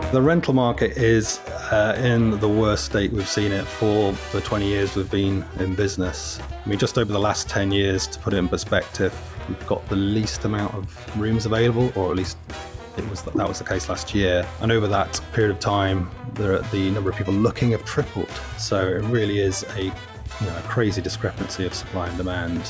The rental market is in the worst state we've seen it for the 20 years we've been in business. I mean, just over the last 10 years, to put it in perspective, we've got the least amount of rooms available, or at least that was the case last year. And over that period of time, the number of people looking have tripled. So it really is a crazy discrepancy of supply and demand.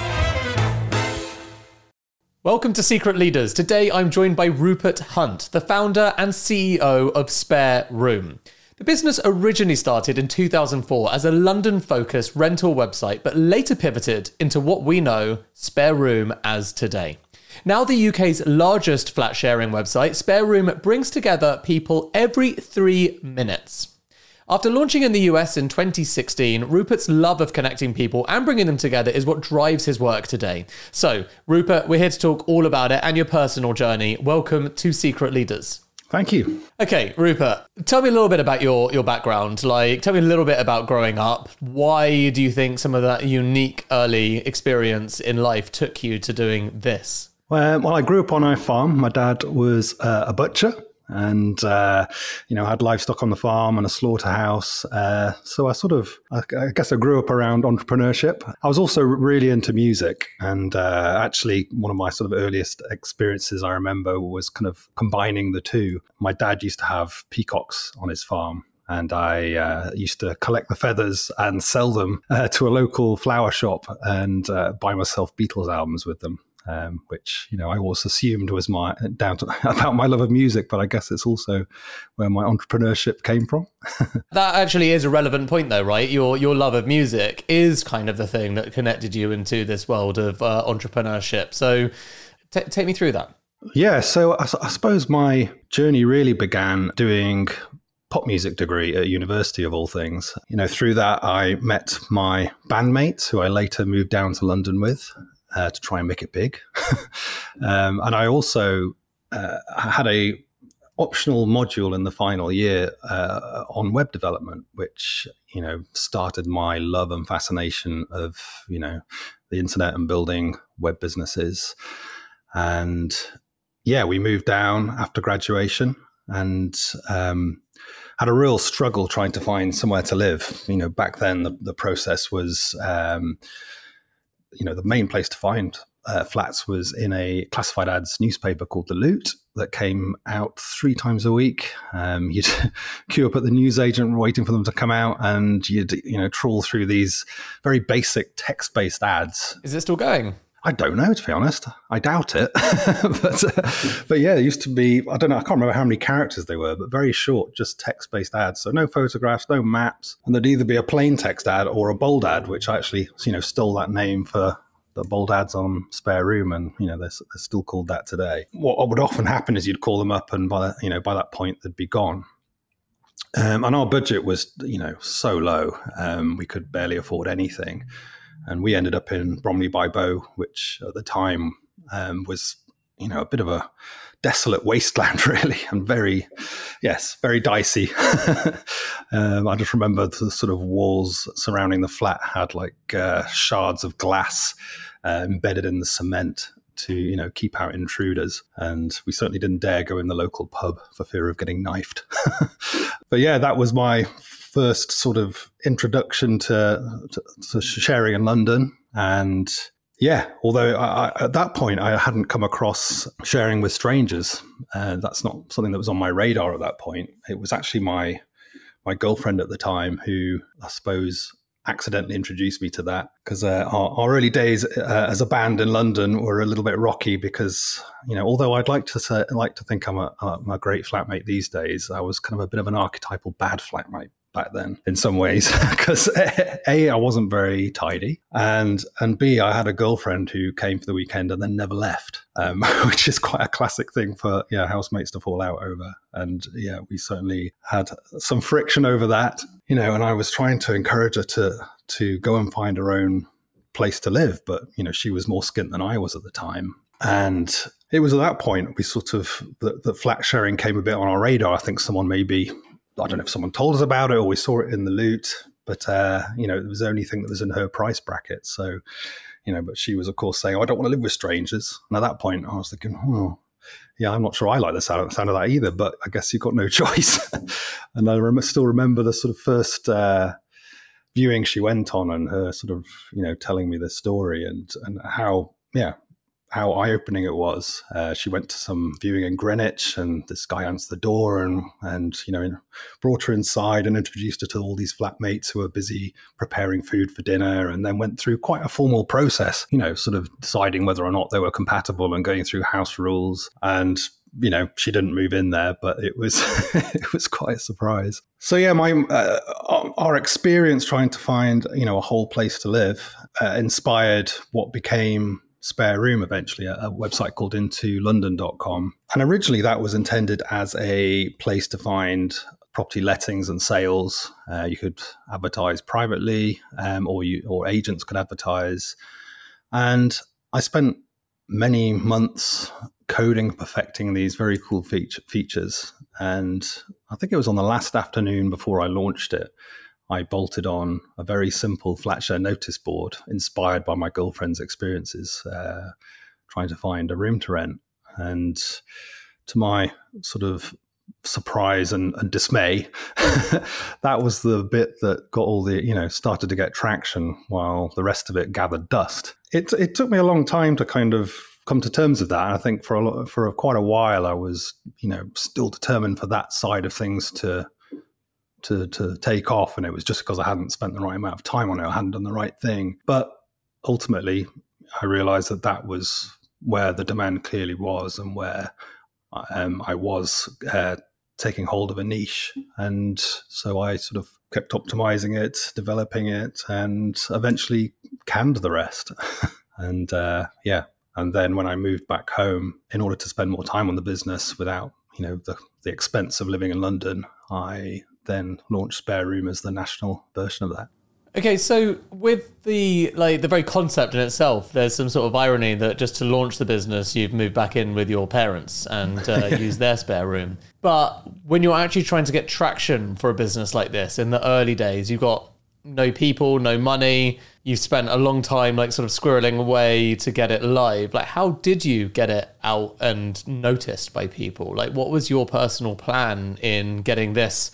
Welcome to Secret Leaders. Today I'm joined by Rupert Hunt, the founder and CEO of Spare Room. The business originally started in 2004 as a London-focused rental website, but later pivoted into what we know Spare Room as today. Now the UK's largest flat sharing website, Spare Room brings together people every 3 minutes. After launching in the US in 2016, Rupert's love of connecting people and bringing them together is what drives his work today. So, Rupert, we're here to talk all about it and your personal journey. Welcome to Secret Leaders. Thank you. Okay, Rupert, tell me a little bit about your background. Tell me a little bit about growing up. Why do you think some of that unique early experience in life took you to doing this? Well, I grew up on a farm. My dad was a butcher. And, had livestock on the farm and a slaughterhouse. So I guess I grew up around entrepreneurship. I was also really into music. And actually, one of my sort of earliest experiences I remember was kind of combining the two. My dad used to have peacocks on his farm. And I used to collect the feathers and sell them to a local flower shop and buy myself Beatles albums with them. Which I always assumed was about my love of music, but I guess it's also where my entrepreneurship came from. That actually is a relevant point, though, right? Your love of music is kind of the thing that connected you into this world of entrepreneurship. So take me through that. Yeah, so I suppose my journey really began doing pop music degree at university, of all things. Through that, I met my bandmates, who I later moved down to London with. To try and make it big. And I also had a optional module in the final year on web development, which, started my love and fascination of, the internet and building web businesses. And yeah, we moved down after graduation and had a real struggle trying to find somewhere to live. Back then the process was... the main place to find flats was in a classified ads newspaper called The Loot that came out 3 times a week. You'd queue up at the newsagent waiting for them to come out, and you'd trawl through these very basic text-based ads. Is it still going? I don't know, to be honest. I doubt it. but yeah, it used to be, I don't know, I can't remember how many characters they were, but very short, just text-based ads. So no photographs, no maps. And there'd either be a plain text ad or a bold ad, which I actually, stole that name for the bold ads on Spare Room. And, they're still called that today. What would often happen is you'd call them up and by that point they'd be gone. And our budget was, so low. We could barely afford anything. And we ended up in Bromley by Bow, which at the time was, a bit of a desolate wasteland, really, and very dicey. I just remember the sort of walls surrounding the flat had shards of glass embedded in the cement to, keep out intruders. And we certainly didn't dare go in the local pub for fear of getting knifed. But yeah, that was my first sort of introduction to sharing in London. And yeah, although at that point I hadn't come across sharing with strangers, that's not something that was on my radar at that point. It was actually my girlfriend at the time who, I suppose, accidentally introduced me to that, because our early days as a band in London were a little bit rocky because, although I'd like to think I'm a great flatmate these days, I was kind of a bit of an archetypal bad flatmate back then in some ways, because A, I wasn't very tidy, and B, I had a girlfriend who came for the weekend and then never left, which is quite a classic thing for housemates to fall out over. And yeah, we certainly had some friction over that, and I was trying to encourage her to go and find her own place to live, but she was more skint than I was at the time. And it was at that point we sort of the flat sharing came a bit on our radar. I think someone maybe, I don't know if someone told us about it or we saw it in The Loot, but, it was the only thing that was in her price bracket. So, but she was, of course, saying, I don't want to live with strangers. And at that point, I was thinking, yeah, I'm not sure I like the sound of that either, but I guess you've got no choice. And I still remember the sort of first viewing she went on, and her sort of, telling me the story and how eye-opening it was. She went to some viewing in Greenwich, and this guy answered the door and brought her inside and introduced her to all these flatmates who were busy preparing food for dinner, and then went through quite a formal process, sort of deciding whether or not they were compatible and going through house rules. And she didn't move in there, but it was it was quite a surprise. So yeah, our experience trying to find a whole place to live inspired what became Spare Room eventually, a website called intolondon.com. And originally that was intended as a place to find property lettings and sales. You could advertise privately, or agents could advertise. And I spent many months coding, perfecting these very cool features. And I think it was on the last afternoon before I launched it, I bolted on a very simple flat-share notice board inspired by my girlfriend's experiences trying to find a room to rent. And to my sort of surprise and dismay, that was the bit that got all the, started to get traction while the rest of it gathered dust. It took me a long time to kind of come to terms with that. And I think for quite a while, I was, still determined for that side of things to take off. And it was just because I hadn't spent the right amount of time on it. I hadn't done the right thing. But ultimately, I realized that was where the demand clearly was, and where I was taking hold of a niche. And so I sort of kept optimizing it, developing it, and eventually canned the rest. And and then when I moved back home, in order to spend more time on the business without, the expense of living in London, I then launched Spare Room as the national version of that. Okay, so with the very concept in itself, there's some sort of irony that just to launch the business, you've moved back in with your parents and used their spare room. But when you're actually trying to get traction for a business like this, in the early days, you've got no people, no money. You've spent a long time sort of squirreling away to get it live. How did you get it out and noticed by people? What was your personal plan in getting this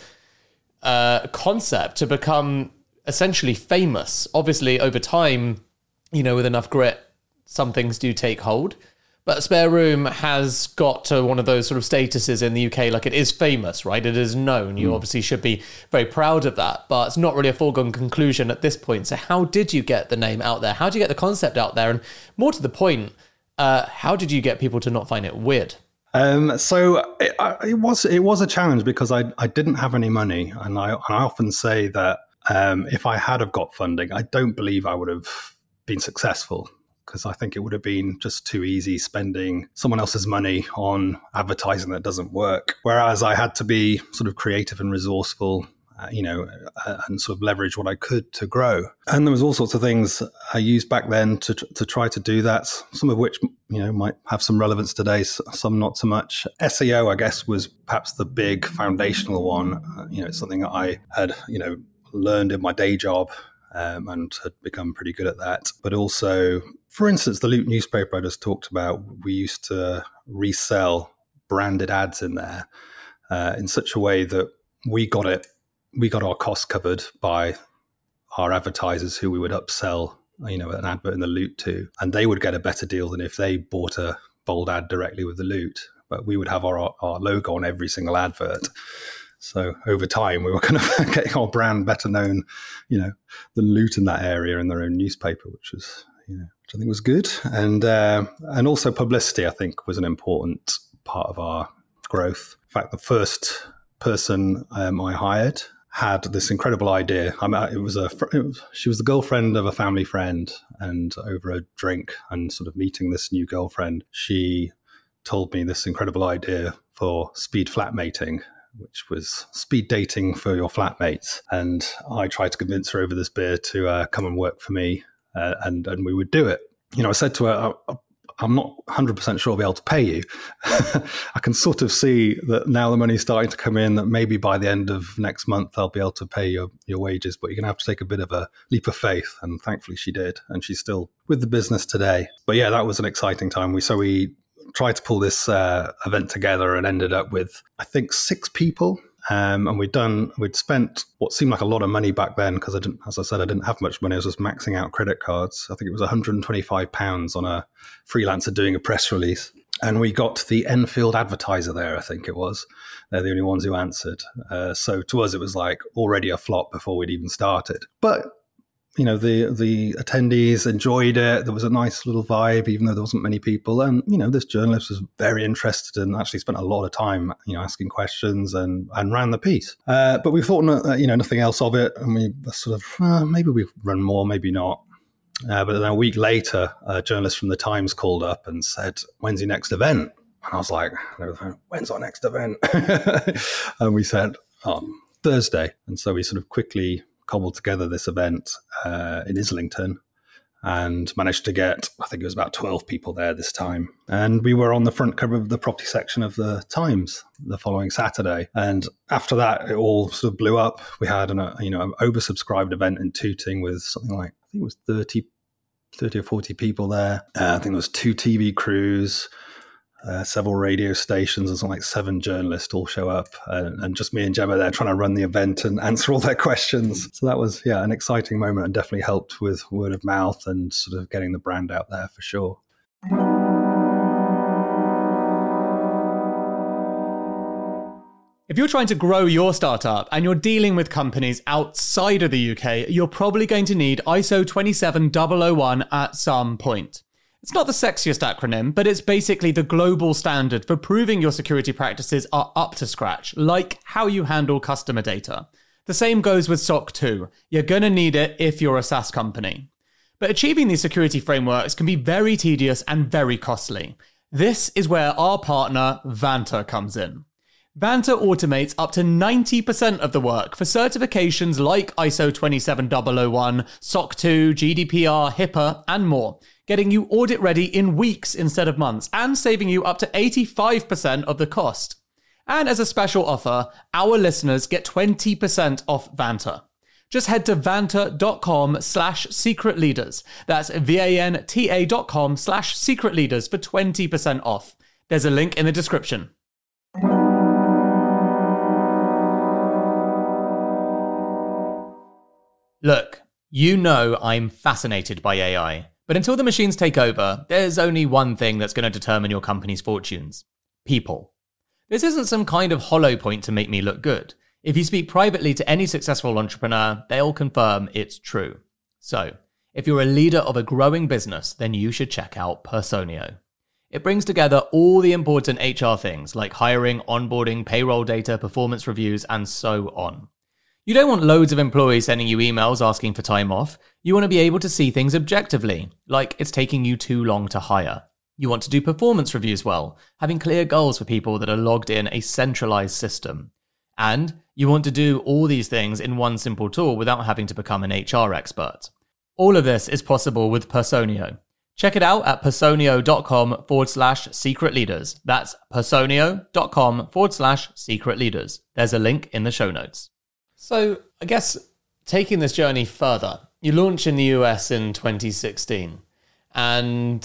concept to become essentially famous? Obviously, over time, with enough grit, some things do take hold. But Spare Room has got to one of those sort of statuses in the UK, it is famous, right? It is known. You obviously should be very proud of that, but it's not really a foregone conclusion at this point. So how did you get the name out there? How did you get the concept out there? And more to the point, how did you get people to not find it weird? So it was a challenge because I didn't have any money. And I often say that if I had have got funding, I don't believe I would have been successful, because I think it would have been just too easy spending someone else's money on advertising that doesn't work. Whereas I had to be sort of creative and resourceful, and sort of leverage what I could to grow. And there was all sorts of things I used back then to try to do that, some of which, might have some relevance today, some not so much. SEO, I guess, was perhaps the big foundational one. It's something that I had, learned in my day job, and had become pretty good at that. But also, for instance, the Loot newspaper I just talked about, we used to resell branded ads in there in such a way that we got our costs covered by our advertisers, who we would upsell, an advert in the Loot to, and they would get a better deal than if they bought a bold ad directly with the Loot. But we would have our logo on every single advert. So over time, we were kind of getting our brand better known, than Loot in that area in their own newspaper, which was, which I think was good. And also publicity, I think, was an important part of our growth. In fact, the first person I hired had this incredible idea. She was the girlfriend of a family friend, and over a drink and sort of meeting this new girlfriend, she told me this incredible idea for speed flatmating, which was speed dating for your flatmates. And I tried to convince her over this beer to come and work for me, and we would do it. I said to her, I'm not 100% sure I'll be able to pay you. I can sort of see that now the money's starting to come in, that maybe by the end of next month I'll be able to pay your wages, but you're going to have to take a bit of a leap of faith. And thankfully she did. And she's still with the business today. But yeah, that was an exciting time. We tried to pull this event together and ended up with, I think, 6 people. And we'd spent what seemed like a lot of money back then because as I said, I didn't have much money. I was just maxing out credit cards. I think it was £125 on a freelancer doing a press release. And we got the Enfield Advertiser there, I think it was. They're the only ones who answered. So to us, it was like already a flop before we'd even started. But the attendees enjoyed it. There was a nice little vibe, even though there wasn't many people. And, this journalist was very interested and actually spent a lot of time, asking questions and ran the piece. But we thought, nothing else of it. And we sort of, maybe we run more, maybe not. But then a week later, a journalist from the Times called up and said, "When's your next event?" And I was like, "When's our next event?" And we said, Thursday. And so we sort of quickly cobbled together this event in Islington and managed to get, I think it was about 12 people there this time. And we were on the front cover of the property section of the Times the following Saturday. And after that, it all sort of blew up. We had an oversubscribed event in Tooting with something like, I think it was 30 or 40 people there. I think there was 2 TV crews, several radio stations, and something like 7 journalists all show up, and just me and Gemma there trying to run the event and answer all their questions. So that was, an exciting moment and definitely helped with word of mouth and sort of getting the brand out there for sure. If you're trying to grow your startup and you're dealing with companies outside of the UK, you're probably going to need ISO 27001 at some point. It's not the sexiest acronym, but it's basically the global standard for proving your security practices are up to scratch, like how you handle customer data. The same goes with SOC 2. You're going to need it if you're a SaaS company. But achieving these security frameworks can be very tedious and very costly. This is where our partner, Vanta, comes in. Vanta automates up to 90% of the work for certifications like ISO 27001, SOC 2, GDPR, HIPAA, and more, getting you audit ready in weeks instead of months, and saving you up to 85% of the cost. And as a special offer, our listeners get 20% off Vanta. Just head to vanta.com/secretleaders. That's VANTA.com/secretleaders for 20% off. There's a link in the description. Look, I'm fascinated by AI, but until the machines take over, there's only one thing that's going to determine your company's fortunes: people. This isn't some kind of hollow point to make me look good. If you speak privately to any successful entrepreneur, they'll confirm it's true. So, if you're a leader of a growing business, then you should check out Personio. It brings together all the important HR things like hiring, onboarding, payroll data, performance reviews, and so on. You don't want loads of employees sending you emails asking for time off. You want to be able to see things objectively, like it's taking you too long to hire. You want to do performance reviews well, having clear goals for people that are logged in a centralized system. And you want to do all these things in one simple tool without having to become an HR expert. All of this is possible with Personio. Check it out at personio.com/secretleaders. That's personio.com/secretleaders. There's a link in the show notes. So I guess taking this journey further, you launched in the US in 2016, and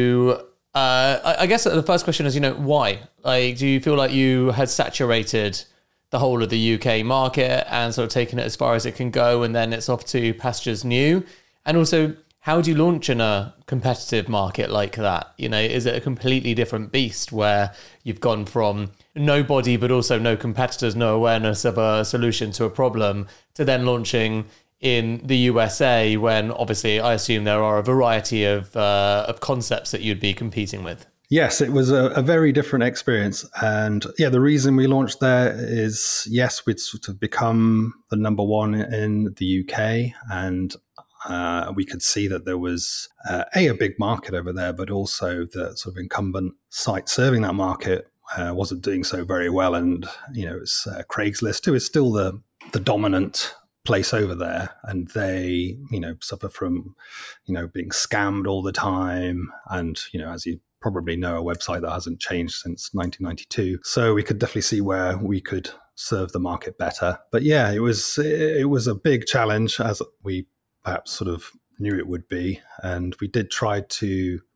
I guess the first question is, why? Like, do you feel like you had saturated the whole of the UK market and sort of taken it as far as it can go, and then it's off to pastures new? And also, how do you launch in a competitive market like that? Is it a completely different beast where you've gone from nobody, but also no competitors, no awareness of a solution to a problem, to then launching in the USA when obviously I assume there are a variety of concepts that you'd be competing with? Yes, it was a very different experience. And the reason we launched there is, yes, we'd sort of become the number one in the UK, and we could see that there was a big market over there, but also the sort of incumbent site serving that market wasn't doing so very well. And, it's Craigslist, who is still the dominant place over there. And they, suffer from, being scammed all the time. And, as you probably know, a website that hasn't changed since 1992. So we could definitely see where we could serve the market better. But it was a big challenge, as we perhaps sort of knew it would be. And we did try to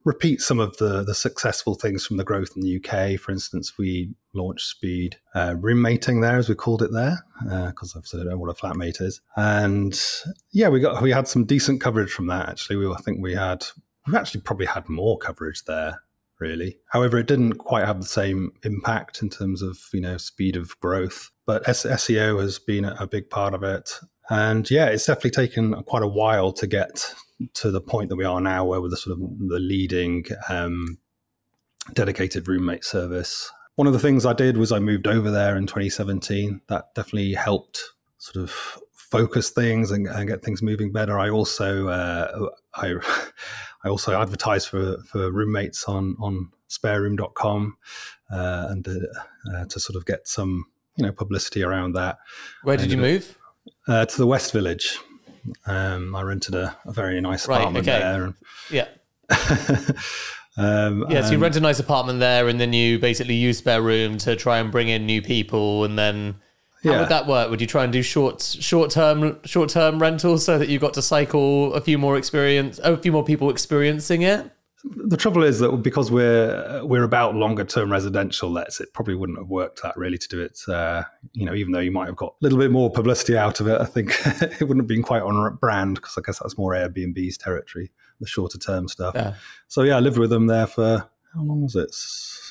repeat some of the successful things from the growth in the UK. For instance, we launched Speed roommating there, as we called it there, because obviously I don't know what a flatmate is. And yeah, we had some decent coverage from that. Actually, we've actually probably had more coverage there, really. However, it didn't quite have the same impact in terms of speed of growth. But SEO has been a big part of it. And yeah, it's definitely taken quite a while to get to the point that we are now, where we're the leading dedicated roommate service. One of the things I did was I moved over there in 2017. That definitely helped sort of focus things and get things moving better. I also I also advertised for roommates on spareroom.com and to sort of get some publicity around that. Where did you move? To the West Village. I rented a very nice apartment there. And, yeah. So you rent a nice apartment there, and then you basically use Spare Room to try and bring in new people, and then how would that work? Would you try and do short-term rentals so that you got to cycle a few more people experiencing it? The trouble is that because we're about longer term residential lets, it probably wouldn't have worked that really to do it. Even though you might have got a little bit more publicity out of it, I think it wouldn't have been quite on brand, because I guess that's more Airbnb's territory, the shorter term stuff. Yeah. So yeah, I lived with them there for, how long was it?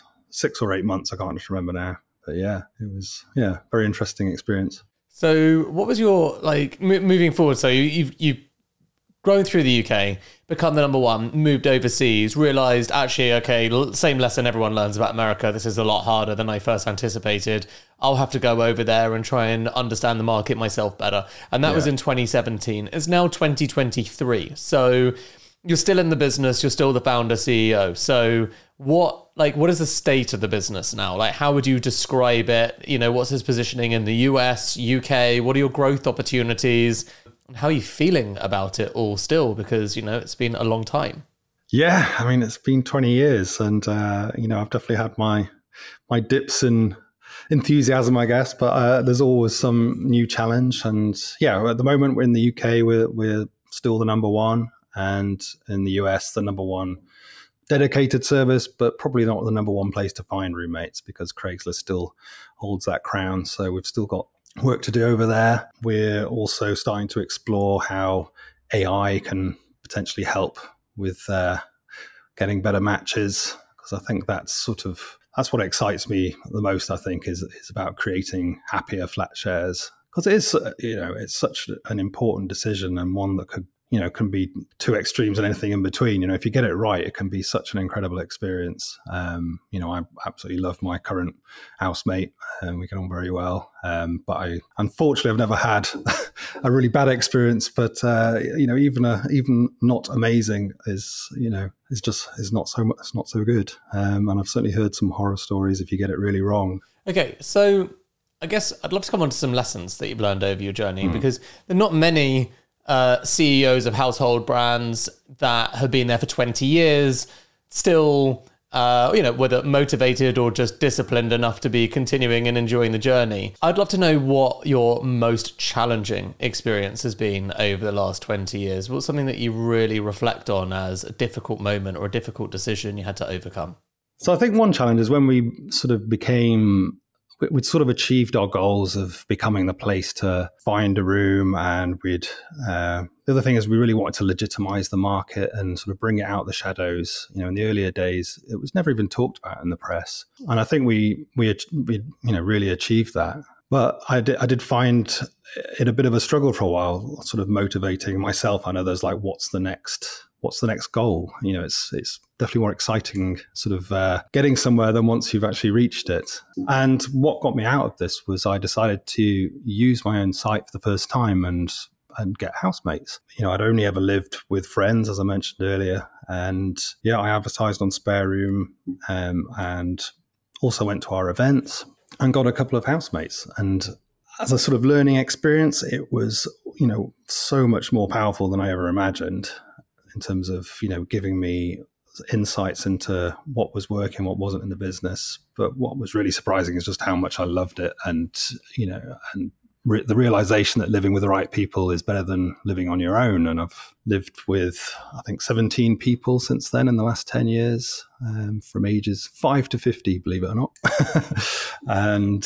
6 or 8 months. I can't just remember now. But yeah, it was very interesting experience. So what was your moving forward? So you've grown through the UK, become the number one, moved overseas, realised actually, okay, same lesson everyone learns about America. This is a lot harder than I first anticipated. I'll have to go over there and try and understand the market myself better. And that was in 2017. It's now 2023. So you're still in the business. You're still the founder, CEO. So what is the state of the business now? Like, how would you describe it? What's his positioning in the US, UK? What are your growth opportunities? How are you feeling about it all still? Because, it's been a long time. Yeah, I mean, it's been 20 years and, I've definitely had my dips in enthusiasm, I guess, but there's always some new challenge. And yeah, at the moment we're in the UK, we're still the number one, and in the US, the number one dedicated service, but probably not the number one place to find roommates, because Craigslist still holds that crown. So we've still got work to do over there. We're also starting to explore how AI can potentially help with getting better matches, because I think that's what excites me the most. I think is about creating happier flat shares, because it is it's such an important decision, and one that could can be two extremes and anything in between. If you get it right, it can be such an incredible experience. I absolutely love my current housemate, and we get on very well. But unfortunately, I've never had a really bad experience. But even not amazing is not so good. And I've certainly heard some horror stories if you get it really wrong. Okay, so I guess I'd love to come on to some lessons that you've learned over your journey, because there are not many CEOs of household brands that have been there for 20 years, still, whether motivated or just disciplined enough to be continuing and enjoying the journey. I'd love to know what your most challenging experience has been over the last 20 years. What's something that you really reflect on as a difficult moment or a difficult decision you had to overcome? So I think one challenge is when we we'd sort of achieved our goals of becoming the place to find a room, and the other thing is we really wanted to legitimize the market and sort of bring it out of the shadows. In the earlier days, it was never even talked about in the press, and I think we really achieved that. But I did find it a bit of a struggle for a while, sort of motivating myself and others. Like, what's the next goal? It's definitely more exciting sort of getting somewhere than once you've actually reached it. And what got me out of this was I decided to use my own site for the first time and get housemates. I'd only ever lived with friends, as I mentioned earlier. And I advertised on Spare Room and also went to our events and got a couple of housemates. And as a sort of learning experience, it was, so much more powerful than I ever imagined, in terms of, giving me insights into what was working, what wasn't in the business. But what was really surprising is just how much I loved it, and the realization that living with the right people is better than living on your own. And I've lived with, I think, 17 people since then in the last 10 years, from ages 5 to 50, believe it or not. And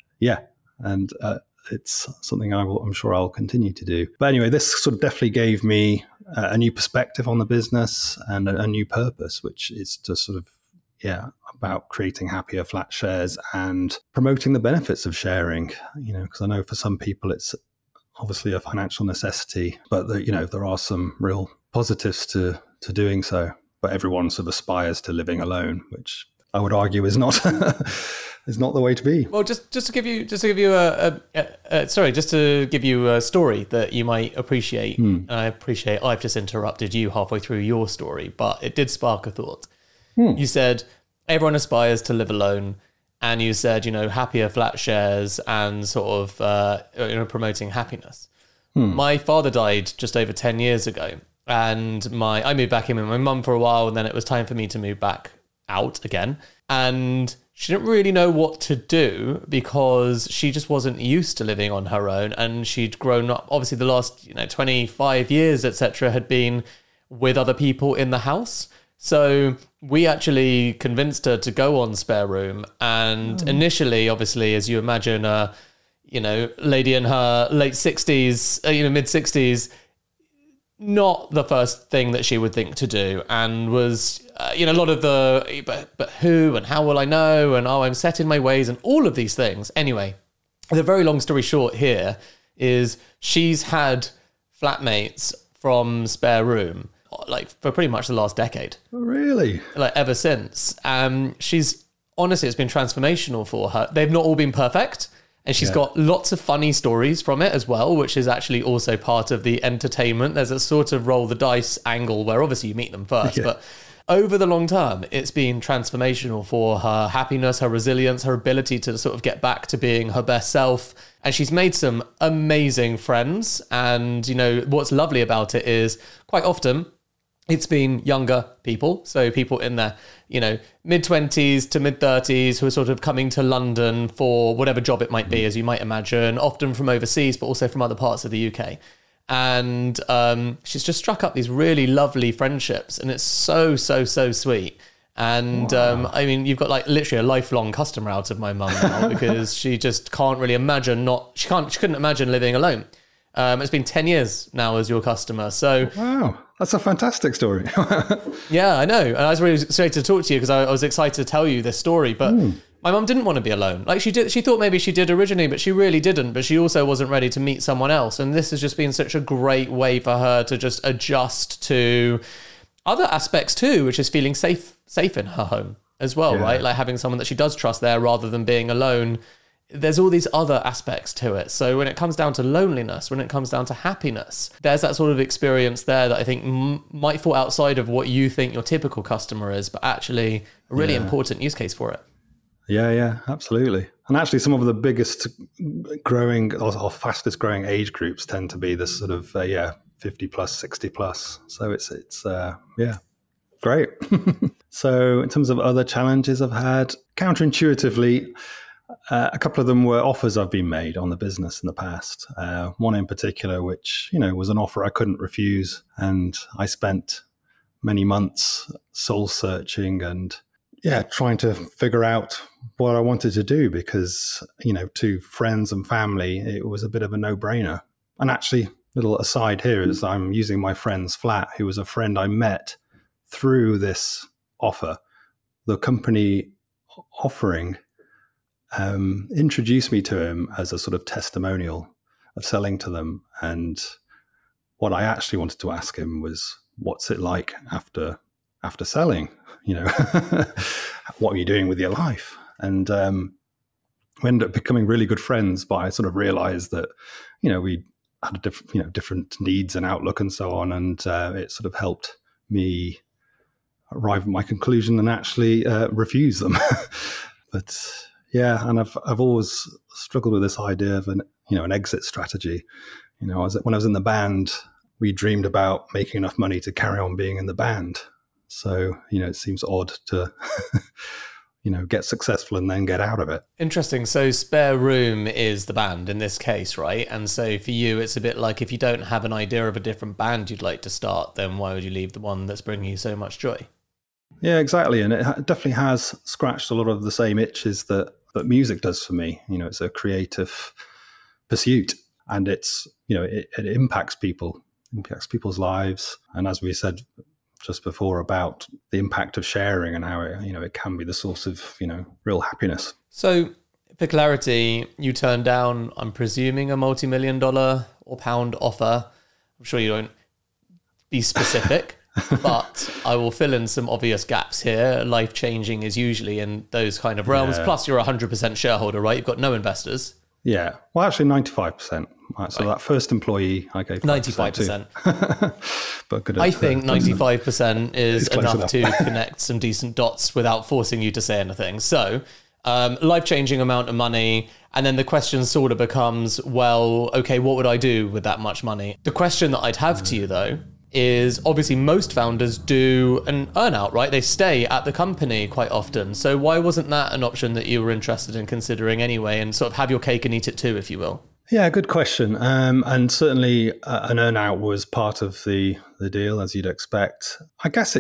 it's something I'm sure I'll continue to do. But anyway, this sort of definitely gave me a new perspective on the business and a new purpose, which is to sort of, about creating happier flat shares and promoting the benefits of sharing, because I know for some people it's obviously a financial necessity, but there are some real positives to doing so. But everyone sort of aspires to living alone, which I would argue is not is not the way to be. Well, just to give you a story that you might appreciate. I appreciate I've just interrupted you halfway through your story, but it did spark a thought. You said everyone aspires to live alone, and you said, happier flat shares and sort of, promoting happiness. My father died just over 10 years ago, and I moved back in with my mum for a while, and then it was time for me to move back out again. And she didn't really know what to do because she just wasn't used to living on her own, and she'd grown up, obviously the last 25 years, etc., had been with other people in the house. So we actually convinced her to go on Spare Room. And initially, obviously, as you imagine, lady in her late 60s, mid 60s, not the first thing that she would think to do. And was, a lot of the, but who and how will I know? And I'm set in my ways and all of these things. Anyway, the very long story short here is she's had flatmates from Spare Room like for pretty much the last decade. Oh, really? Like ever since. She's honestly, it's been transformational for her. They've not all been perfect, and she's got lots of funny stories from it as well, which is actually also part of the entertainment. There's a sort of roll the dice angle where obviously you meet them first, but over the long term, it's been transformational for her happiness, her resilience, her ability to sort of get back to being her best self. And she's made some amazing friends. And, what's lovely about it is quite often it's been younger people. So people in their, mid-20s to mid-30s who are sort of coming to London for whatever job it might be, as you might imagine, often from overseas, but also from other parts of the UK. And she's just struck up these really lovely friendships, and it's so, so, so sweet. And you've got like literally a lifelong customer out of my mum now because she just can't really imagine she couldn't imagine living alone. It's been 10 years now as your customer. So wow, that's a fantastic story. Yeah, I know. And I was really excited to talk to you because I was excited to tell you this story, but my mum didn't want to be alone. Like she thought maybe she did originally, but she really didn't. But she also wasn't ready to meet someone else. And this has just been such a great way for her to just adjust to other aspects too, which is feeling safe in her home as well, right? Like having someone that she does trust there rather than being alone. There's all these other aspects to it. So when it comes down to loneliness, when it comes down to happiness, there's that sort of experience there that I think might fall outside of what you think your typical customer is, but actually a really important use case for it. Yeah, absolutely. And actually some of the biggest growing or fastest growing age groups tend to be this sort of, 50 plus, 60 plus. So it's great. So in terms of other challenges I've had, counterintuitively, a couple of them were offers I've been made on the business in the past. One in particular, which, was an offer I couldn't refuse. And I spent many months soul searching and trying to figure out what I wanted to do because, to friends and family, it was a bit of a no-brainer. And actually, little aside here is I'm using my friend's flat, who was a friend I met through this offer. The company offering introduced me to him as a sort of testimonial of selling to them. And what I actually wanted to ask him was, what's it like after selling? What are you doing with your life? And we ended up becoming really good friends, but I sort of realized that, we had a different needs and outlook and so on. And it sort of helped me arrive at my conclusion and actually refuse them. But yeah, and I've always struggled with this idea of an exit strategy. When I was in the band, we dreamed about making enough money to carry on being in the band. So, it seems odd to, get successful and then get out of it. Interesting. So Spare Room is the band in this case, right? And so for you, it's a bit like if you don't have an idea of a different band you'd like to start, then why would you leave the one that's bringing you so much joy? Yeah, exactly. And it definitely has scratched a lot of the same itches that music does for me. It's a creative pursuit, and it's, it impacts people's lives. And as we said just before about the impact of sharing and how it can be the source of, real happiness. So for clarity, you turned down, I'm presuming, a multi-million-dollar or pound offer. I'm sure you don't be specific, but I will fill in some obvious gaps here. Life-changing is usually in those kind of realms. Yeah. Plus, you're a 100% shareholder, right? You've got no investors. Yeah. Well, actually, 95%. So that first employee, I gave 95%. But good. I think 95% is enough to connect some decent dots without forcing you to say anything. So, life-changing amount of money. And then the question sort of becomes, well, okay, what would I do with that much money? The question that I'd have to you, though, is obviously most founders do an earn-out, right? They stay at the company quite often. So why wasn't that an option that you were interested in considering anyway, and sort of have your cake and eat it too, if you will? Yeah, good question. And certainly an earn-out was part of the deal, as you'd expect. I guess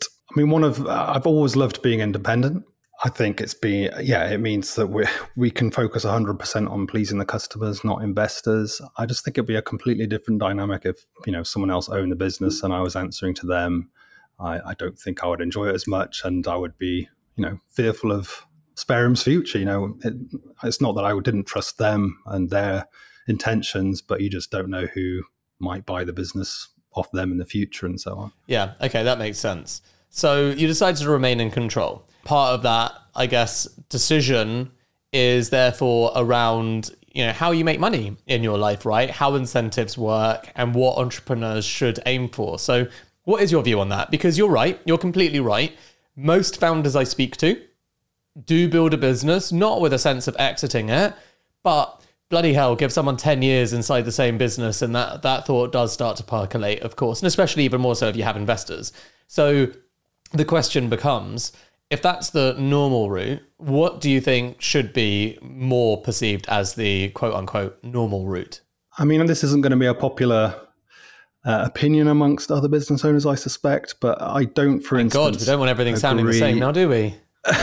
I've always loved being independent. I think it means that we can focus 100% on pleasing the customers, not investors. I just think it'd be a completely different dynamic if, someone else owned the business and I was answering to them. I don't think I would enjoy it as much, and I would be, fearful of Spare Room's future. It's not that I didn't trust them and their intentions, but you just don't know who might buy the business off them in the future and so on. Yeah, okay, that makes sense. So you decided to remain in control. Part of that, I guess, decision is therefore around, how you make money in your life, right? How incentives work and what entrepreneurs should aim for. So what is your view on that? Because you're right, you're completely right. Most founders I speak to do build a business, not with a sense of exiting it, but bloody hell, give someone 10 years inside the same business and that thought does start to percolate, of course, and especially even more so if you have investors. So the question becomes, if that's the normal route, what do you think should be more perceived as the quote-unquote normal route? I mean, this isn't going to be a popular opinion amongst other business owners, I suspect, but I don't, for instance... God, we don't want everything sounding the same now, do we?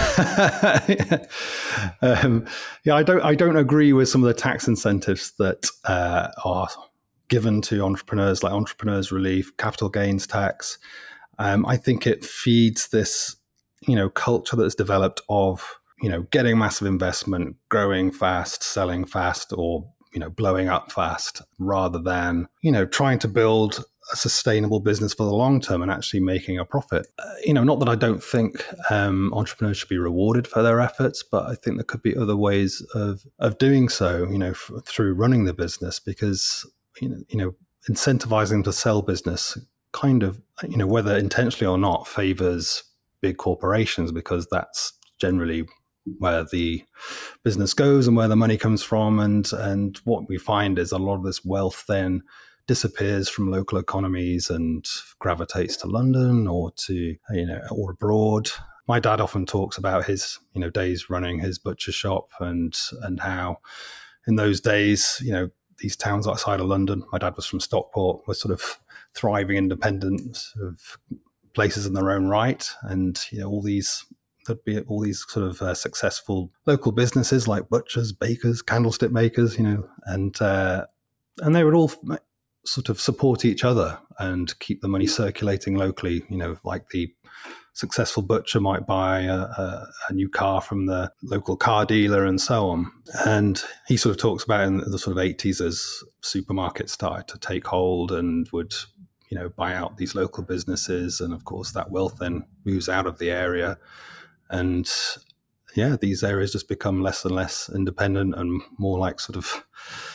I don't agree with some of the tax incentives that are given to entrepreneurs, like entrepreneurs relief, capital gains tax. I think it feeds this culture that's developed of getting massive investment, growing fast, selling fast, or blowing up fast, rather than trying to build a sustainable business for the long term and actually making a profit. Not that I don't think entrepreneurs should be rewarded for their efforts, but I think there could be other ways of doing so, through running the business, because, incentivizing them to sell business kind of, whether intentionally or not, favors big corporations, because that's generally where the business goes and where the money comes from. And what we find is a lot of this wealth then disappears from local economies and gravitates to London or to, or abroad. My dad often talks about his, days running his butcher shop and how in those days, these towns outside of London, my dad was from Stockport, were sort of thriving independent sort of places in their own right. And, there'd be all these sort of successful local businesses like butchers, bakers, candlestick makers, and they would all sort of support each other and keep the money circulating locally. Like the successful butcher might buy a new car from the local car dealer and so on. And he sort of talks about in the sort of 80s as supermarkets started to take hold and would, buy out these local businesses. And of course, that wealth then moves out of the area. And yeah, these areas just become less and less independent and more like sort of,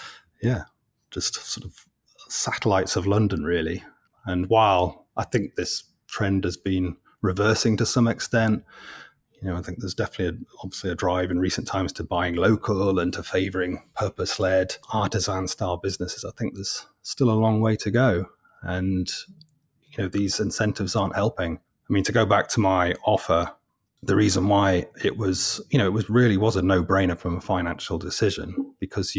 just sort of satellites of London, really. And while I think this trend has been reversing to some extent, I think there's definitely obviously a drive in recent times to buying local and to favouring purpose-led artisan-style businesses. I think there's still a long way to go. And, these incentives aren't helping. I mean, to go back to my offer, the reason why it was, it was really was a no-brainer from a financial decision, because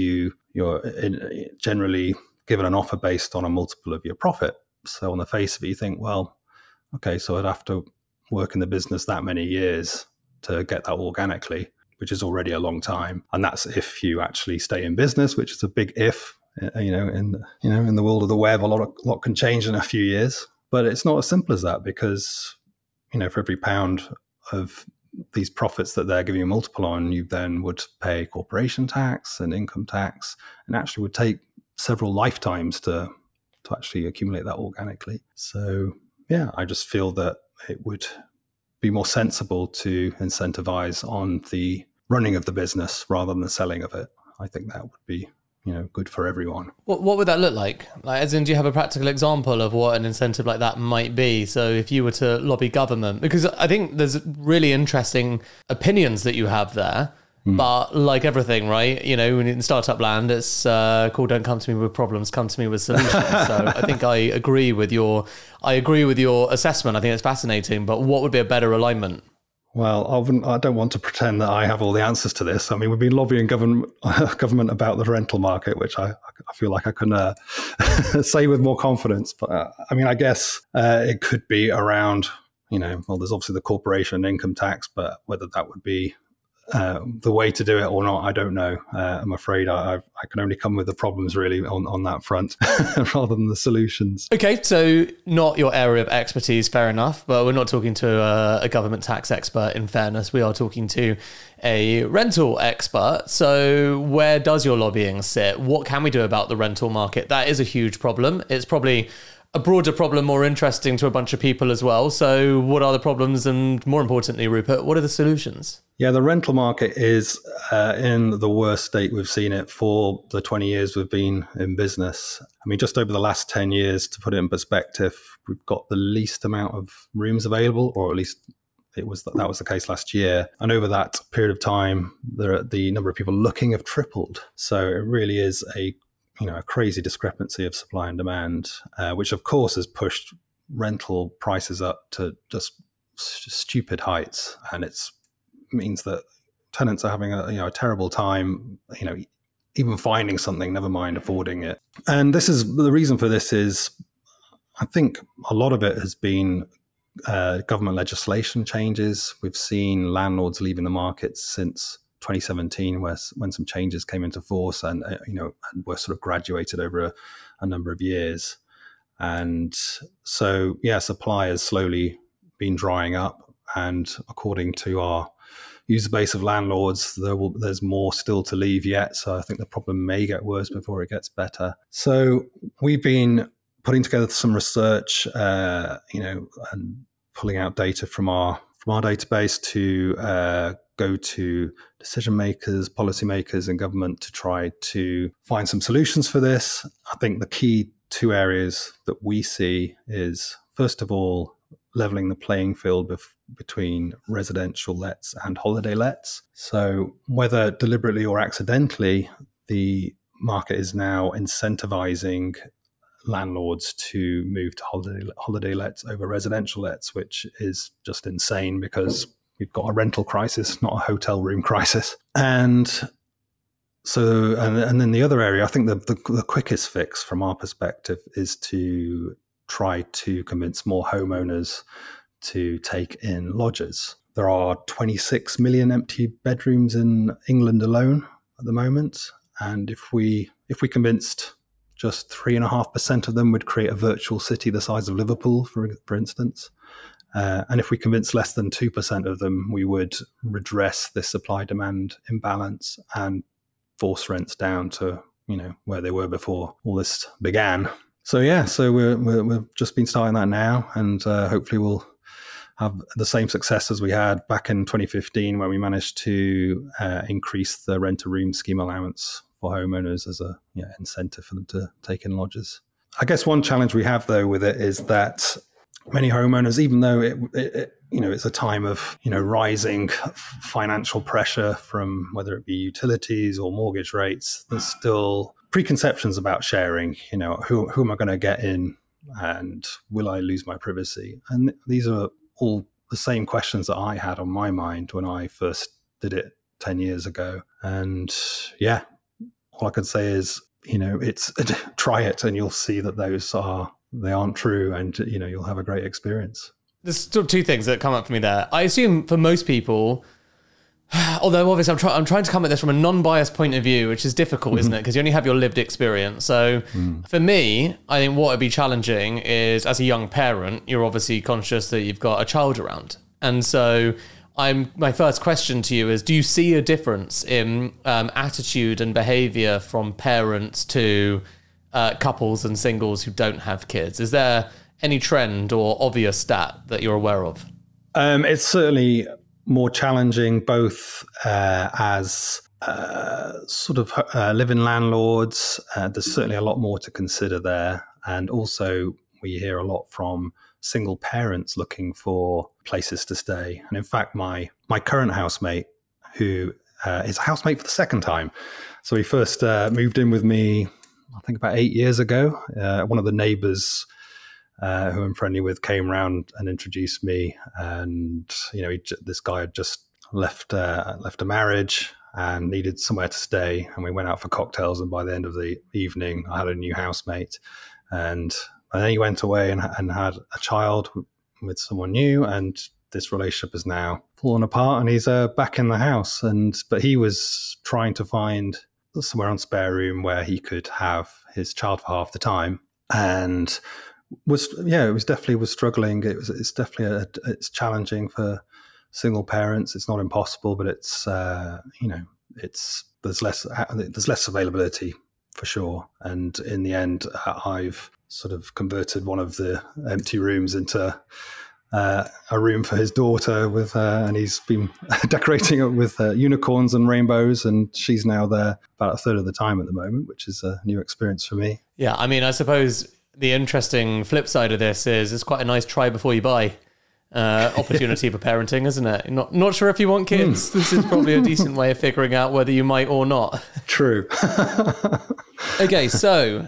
generally given an offer based on a multiple of your profit. So on the face of it, you think, well, okay, so I'd have to work in the business that many years to get that organically, which is already a long time. And that's if you actually stay in business, which is a big if. In the world of the web, a lot can change in a few years. But it's not as simple as that, because for every pound of these profits that they're giving you a multiple on, you then would pay corporation tax and income tax, and actually would take several lifetimes to actually accumulate that organically. So yeah, I just feel that it would be more sensible to incentivize on the running of the business rather than the selling of it. I think that would be good for everyone. What would that look like? As in, do you have a practical example of what an incentive like that might be? So if you were to lobby government, because I think there's really interesting opinions that you have there, but like everything, right? In startup land, it's called "Don't come to me with problems, come to me with solutions." So I think I agree with your assessment. I think it's fascinating, but what would be a better alignment? Well, I don't want to pretend that I have all the answers to this. I mean, we've been lobbying government about the rental market, which I feel like I can say with more confidence. But I guess it could be around, there's obviously the corporation income tax, but whether that would be the way to do it or not, I don't know. I'm afraid I can only come with the problems really on that front rather than the solutions. Okay, so not your area of expertise, fair enough, but we're not talking to a government tax expert, in fairness. We are talking to a rental expert. So where does your lobbying sit? What can we do about the rental market? That is a huge problem. It's probably a broader problem, more interesting to a bunch of people as well. So what are the problems? And more importantly, Rupert, what are the solutions? Yeah, the rental market is in the worst state we've seen it for the 20 years we've been in business. Just over the last 10 years, to put it in perspective, we've got the least amount of rooms available, or at least that was the case last year. And over that period of time, the number of people looking have tripled. So it really is a crazy discrepancy of supply and demand, which of course has pushed rental prices up to just stupid heights. And it means that tenants are having a terrible time, even finding something, never mind affording it. And the reason for this is, I think a lot of it has been government legislation changes. We've seen landlords leaving the market since 2017, when some changes came into force and were sort of graduated over a number of years. And so, supply has slowly been drying up. And according to our user base of landlords, there's more still to leave yet. So I think the problem may get worse before it gets better. So we've been putting together some research, and pulling out data from our database to go to decision makers, policymakers, and government to try to find some solutions for this. I think the key two areas that we see is, first of all, leveling the playing field between residential lets and holiday lets. So whether deliberately or accidentally, the market is now incentivizing landlords to move to holiday lets over residential lets, which is just insane because we've got a rental crisis, not a hotel room crisis. And so, and then the other area, I think the quickest fix from our perspective is to try to convince more homeowners to take in lodgers. There are 26 million empty bedrooms in England alone at the moment. And if we convinced just 3.5% of them, would create a virtual city the size of Liverpool, for instance. And if we convince less than 2% of them, we would redress this supply-demand imbalance and force rents down to where they were before all this began. So we've just been starting that now, and hopefully we'll have the same success as we had back in 2015, where we managed to increase the rent-a-room scheme allowance for homeowners as a incentive for them to take in lodgers. I guess one challenge we have though with it is that many homeowners, even though it's a time of rising financial pressure from whether it be utilities or mortgage rates, there's still preconceptions about sharing. Who am I going to get in, and will I lose my privacy? And these are all the same questions that I had on my mind when I first did it 10 years ago. And yeah, all I can say is, it's try it and you'll see that they aren't true, and, you'll have a great experience. There's sort of two things that come up for me there. I assume for most people, although obviously I'm trying to come at this from a non-biased point of view, which is difficult, isn't it? Because you only have your lived experience. So for me, I think what would be challenging is, as a young parent, you're obviously conscious that you've got a child around. And so my first question to you is, do you see a difference in attitude and behavior from parents to couples and singles who don't have kids? Is there any trend or obvious stat that you're aware of? It's certainly more challenging, both as sort of live-in landlords. There's certainly a lot more to consider there. And also we hear a lot from single parents looking for places to stay. And in fact, my current housemate, who is a housemate for the second time. So he first moved in with me, I think about 8 years ago. One of the neighbors who I'm friendly with came round and introduced me, and this guy had just left a marriage and needed somewhere to stay, and we went out for cocktails, and by the end of the evening I had a new housemate, and then he went away and had a child with someone new, and this relationship is now fallen apart, and he's back in the house, but he was trying to find somewhere on Spare Room where he could have his child for half the time, and it was definitely struggling. It's definitely it's challenging for single parents. It's not impossible, but it's there's less availability for sure. And in the end, I've sort of converted one of the empty rooms into a room for his daughter and he's been decorating it with unicorns and rainbows, and she's now there about a third of the time at the moment, which is a new experience for me. Yeah, I mean, I suppose the interesting flip side of this is it's quite a nice try before you buy opportunity for parenting, isn't it? Not sure if you want kids. This is probably a decent way of figuring out whether you might or not. True. Okay, so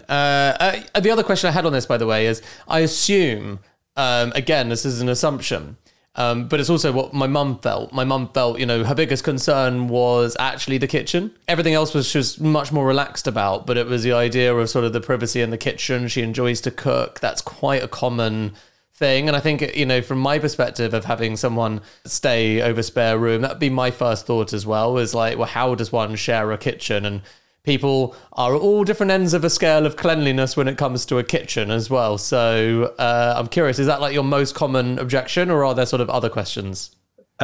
the other question I had on this, by the way, is I assume, again, this is an assumption, but it's also what my mum felt. My mum felt, her biggest concern was actually the kitchen. Everything else was just much more relaxed about, but it was the idea of sort of the privacy in the kitchen. She enjoys to cook. That's quite a common thing. And I think, from my perspective of having someone stay over Spare Room, that'd be my first thought as well, is like, well, how does one share a kitchen? And people are at all different ends of a scale of cleanliness when it comes to a kitchen as well. So I'm curious, is that like your most common objection, or are there sort of other questions?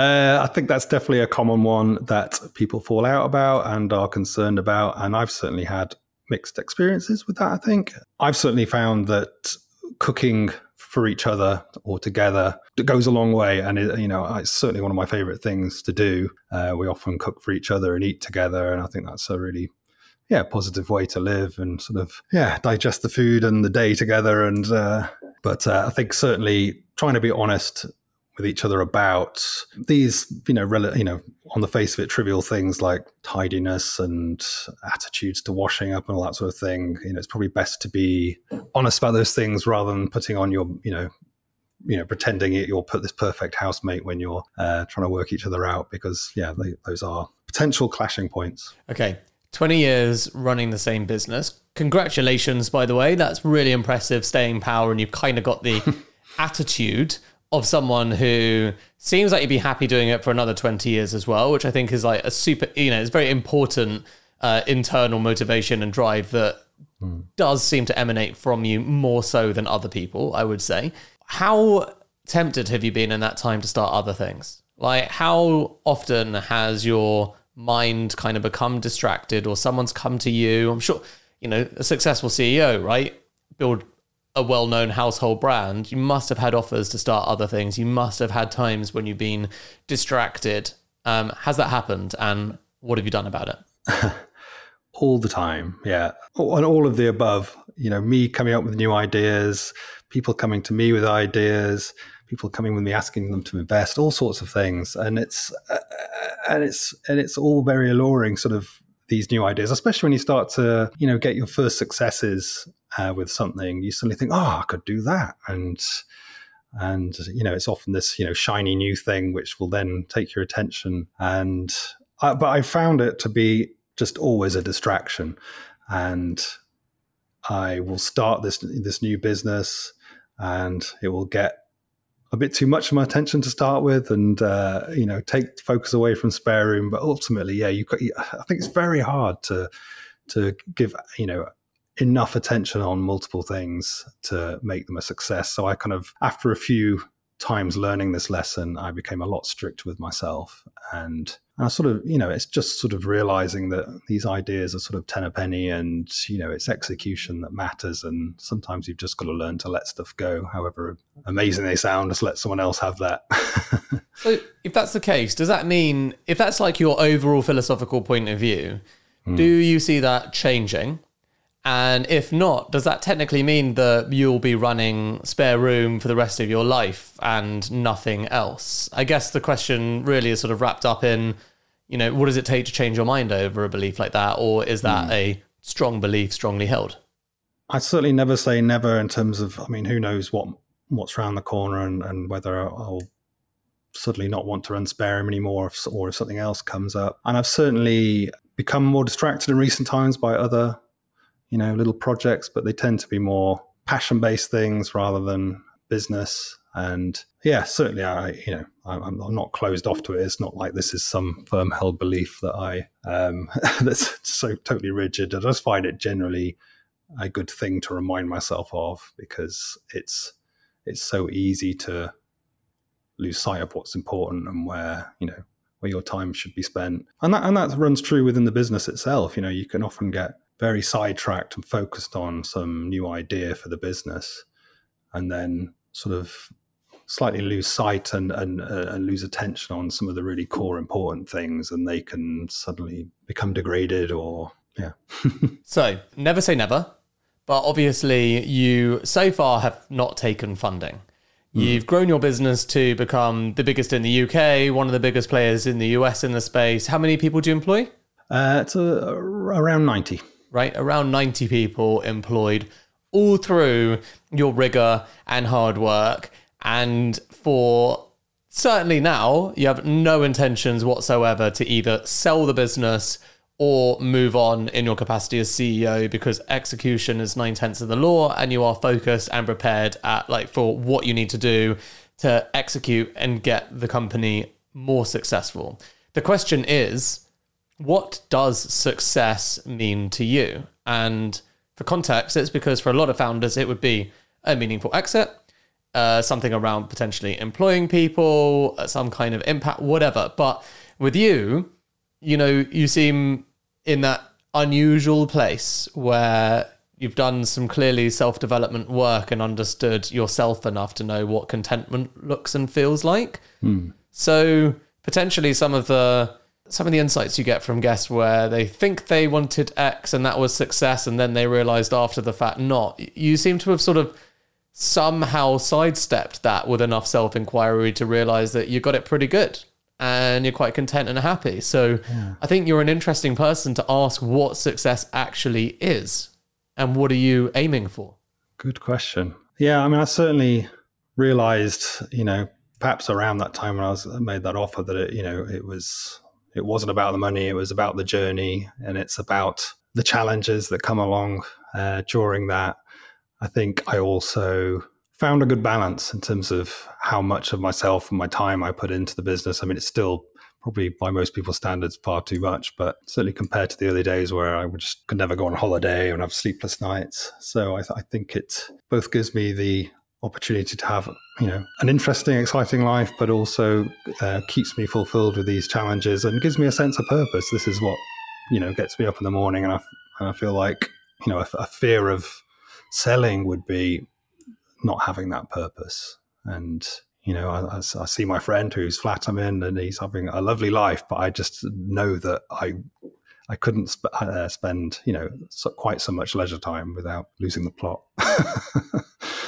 I think that's definitely a common one that people fall out about and are concerned about. And I've certainly had mixed experiences with that, I think. I've certainly found that cooking for each other or together, it goes a long way. And, it's certainly one of my favorite things to do. We often cook for each other and eat together. And I think that's a really positive way to live and sort of, digest the food and the day together. And, but I think certainly trying to be honest with each other about these, on the face of it, trivial things like tidiness and attitudes to washing up and all that sort of thing. It's probably best to be honest about those things rather than putting on your, pretending you'll put this perfect housemate when you're trying to work each other out, because, those are potential clashing points. Okay. 20 years running the same business. Congratulations, by the way. That's really impressive staying power, and you've kind of got the attitude of someone who seems like you'd be happy doing it for another 20 years as well, which I think is like a super, it's very important internal motivation and drive that does seem to emanate from you more so than other people, I would say. How tempted have you been in that time to start other things? Like, how often has your mind kind of become distracted, or someone's come to you? I'm sure, a successful CEO, right? Build a well-known household brand. You must have had offers to start other things. You must have had times when you've been distracted. Has that happened? And what have you done about it? All the time. Yeah. And all of the above, me coming up with new ideas, people coming to me with ideas, people coming with me asking them to invest, all sorts of things. And it's all very alluring, sort of these new ideas, especially when you start to, get your first successes with something. You suddenly think, oh, I could do that. And And, it's often this, shiny new thing which will then take your attention. But I found it to be just always a distraction. And I will start this new business, and it will get a bit too much of my attention to start with, and take focus away from Spare Room. But ultimately, I think it's very hard to give enough attention on multiple things to make them a success. So I kind of, after a few times learning this lesson, I became a lot stricter with myself. And I sort of, it's just sort of realizing that these ideas are sort of 10 a penny, and, it's execution that matters. And sometimes you've just got to learn to let stuff go, however amazing they sound, just let someone else have that. So if that's the case, does that mean, if that's like your overall philosophical point of view, do you see that changing? And if not, does that technically mean that you'll be running Spare Room for the rest of your life and nothing else? I guess the question really is sort of wrapped up in, what does it take to change your mind over a belief like that? Or is that a strong belief, strongly held? I certainly never say never in terms of, who knows what's around the corner, and whether I'll suddenly not want to run Spare Room anymore, or if something else comes up. And I've certainly become more distracted in recent times by other little projects, but they tend to be more passion-based things rather than business. And yeah, certainly I'm not closed off to it. It's not like this is some firm-held belief that that's so totally rigid. I just find it generally a good thing to remind myself of, because it's so easy to lose sight of what's important and where your time should be spent. And that runs true within the business itself. You can often get very sidetracked and focused on some new idea for the business, and then sort of slightly lose sight and lose attention on some of the really core important things, and they can suddenly become degraded So never say never, but obviously you so far have not taken funding. You've grown your business to become the biggest in the UK, one of the biggest players in the US in the space. How many people do you employ? It's around 90. Right? Around 90 people employed, all through your rigor and hard work. And for certainly now, you have no intentions whatsoever to either sell the business or move on in your capacity as CEO, because execution is 9/10 of the law, and you are focused and prepared for what you need to do to execute and get the company more successful. The question is, what does success mean to you? And for context, it's because for a lot of founders, it would be a meaningful exit, something around potentially employing people, some kind of impact, whatever. But with you, you seem in that unusual place where you've done some clearly self-development work and understood yourself enough to know what contentment looks and feels like. So potentially some of the insights you get from guests where they think they wanted X and that was success, and then they realized after the fact not. You seem to have sort of somehow sidestepped that with enough self-inquiry to realize that you got it pretty good and you're quite content and happy. So yeah. I think you're an interesting person to ask what success actually is, and what are you aiming for? Good question. Yeah, I certainly realized, perhaps around that time when I made that offer, that it wasn't about the money, it was about the journey, and it's about the challenges that come along during that. I think I also found a good balance in terms of how much of myself and my time I put into the business. It's still probably by most people's standards far too much, but certainly compared to the early days where I could never go on holiday and have sleepless nights. So I think it both gives me the opportunity to have an interesting, exciting life, but also keeps me fulfilled with these challenges and gives me a sense of purpose. This is what gets me up in the morning, and I feel like a fear of selling would be not having that purpose. And I see my friend whose flat I'm in, and he's having a lovely life, but I just know that I couldn't spend quite so much leisure time without losing the plot.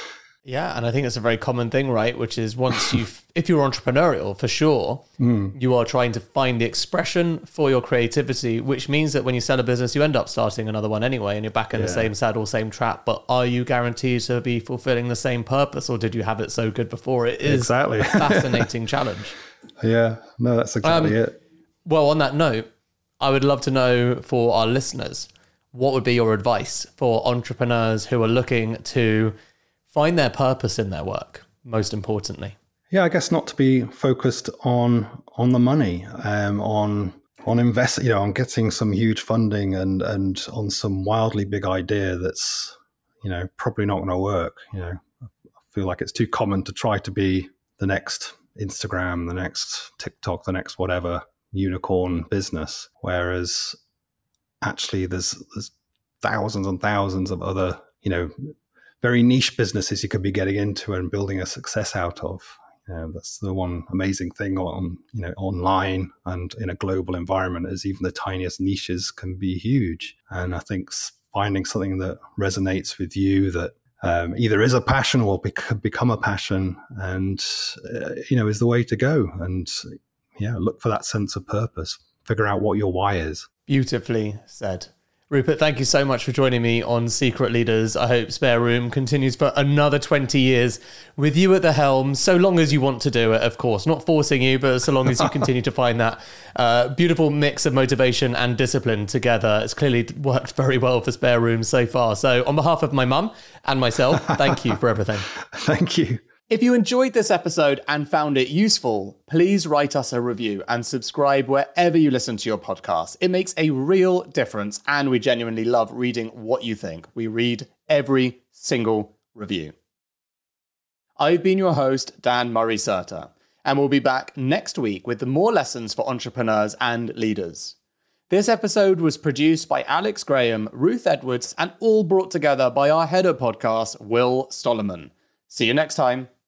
Yeah, and I think it's a very common thing, right? Which is if you're entrepreneurial, for sure, you are trying to find the expression for your creativity, which means that when you sell a business, you end up starting another one anyway, and you're back in the same saddle, same trap. But are you guaranteed to be fulfilling the same purpose, or did you have it so good before? It is exactly a fascinating challenge. Yeah, no, that's exactly it. Well, on that note, I would love to know for our listeners, what would be your advice for entrepreneurs who are looking to find their purpose in their work, most importantly? Yeah, I guess not to be focused on the money, on investing, on getting some huge funding and on some wildly big idea that's, probably not going to work. I feel like it's too common to try to be the next Instagram, the next TikTok, the next whatever unicorn business, whereas actually there's thousands and thousands of other, very niche businesses you could be getting into and building a success out of. That's the one amazing thing on, online and in a global environment, is even the tiniest niches can be huge. And I think finding something that resonates with you, that either is a passion or become a passion, and is the way to go. And look for that sense of purpose. Figure out what your why is. Beautifully said. Rupert, thank you so much for joining me on Secret Leaders. I hope Spare Room continues for another 20 years with you at the helm, so long as you want to do it, of course. Not forcing you, but so long as you continue to find that beautiful mix of motivation and discipline together. It's clearly worked very well for Spare Room so far. So on behalf of my mum and myself, thank you for everything. Thank you. If you enjoyed this episode and found it useful, please write us a review and subscribe wherever you listen to your podcast. It makes a real difference, and we genuinely love reading what you think. We read every single review. I've been your host, Dan Murray-Serter, and we'll be back next week with more lessons for entrepreneurs and leaders. This episode was produced by Alex Graham, Ruth Edwards, and all brought together by our head of podcast, Will Stollerman. See you next time.